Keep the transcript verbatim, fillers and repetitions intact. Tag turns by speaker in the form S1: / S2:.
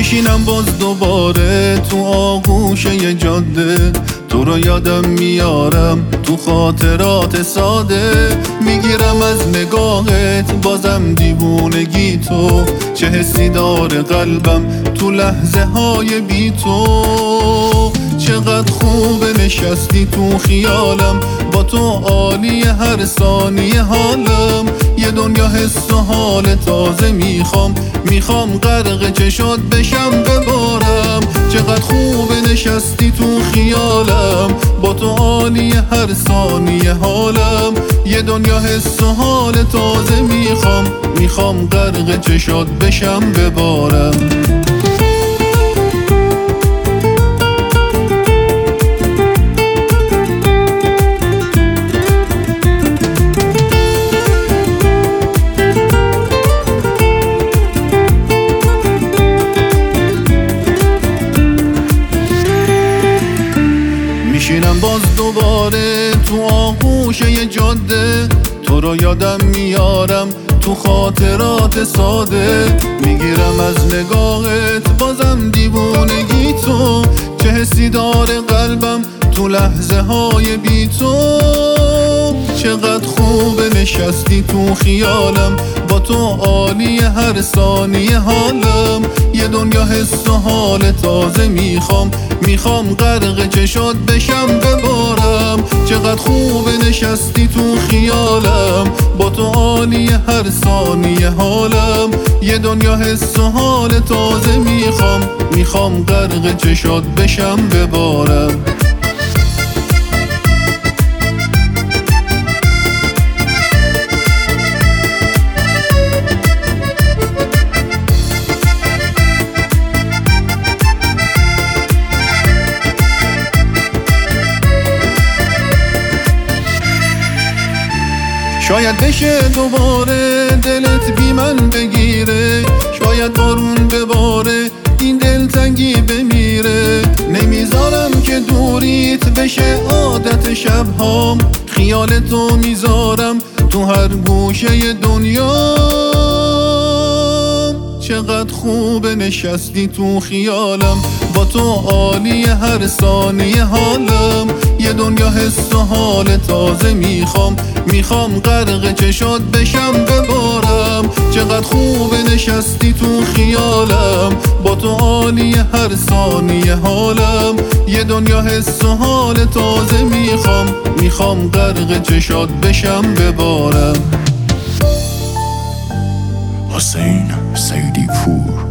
S1: میشینم باز دوباره تو آغوش یه جاده، تو رو یادم میارم تو خاطرات ساده. میگیرم از نگاهت بازم دیوونگی تو، چه حسی داره قلبم تو لحظه های بی تو. چقدر خوب نشستی تو خیالم، با تو عالی هر ثانیه حالم. یه دنیا حس و حال تازه میخوام، میخوام غرق چشات بشم ببارم. چقدر خوب نشستی تو خیالم، با تو عالی هر ثانیه حالم. یه دنیا حس و حال تازه میخوام، میخوام غرق چشات بشم ببارم. میشینم باز دوباره تو آغوش یه جاده، تو رو یادم میارم تو خاطرات ساده. میگیرم از نگاهت بازم دیوونگی تو، چه حسی داره قلبم تو لحظه های بی تو. چقدر خوب نشستی تو خیالم، با تو عالی هر ثانیه حالم. یه دنیا حس و حال تازه میخوام، میخوام غرق چشات بشم ببارم. چقدر خوب نشستی تو خیالم، با تو عالی هر ثانیه حالم. یه دنیا حس و حال تازه میخوام، میخوام غرق چشات بشم ببارم. شاید بشه دوباره دلت بی من بگیره، شاید بارون بباره این دلتنگی بمیره. نمیذارم که دوریت بشه عادت شبهام، خیالتو میذارم تو هر گوشه دنیا. چقدر خوب نشستی تو خیالم، با تو عالی هر ثانیه حالم. یه دنیا حس و حال تازه میخوام، میخوام غرق چشات بشم ببارم. چقدر خوب نشستی تو خیالم، با تو عالی هر ثانیه حالم. یه دنیا حس و حال تازه میخوام، میخوام غرق چشات بشم ببارم.
S2: حسین سیدی پور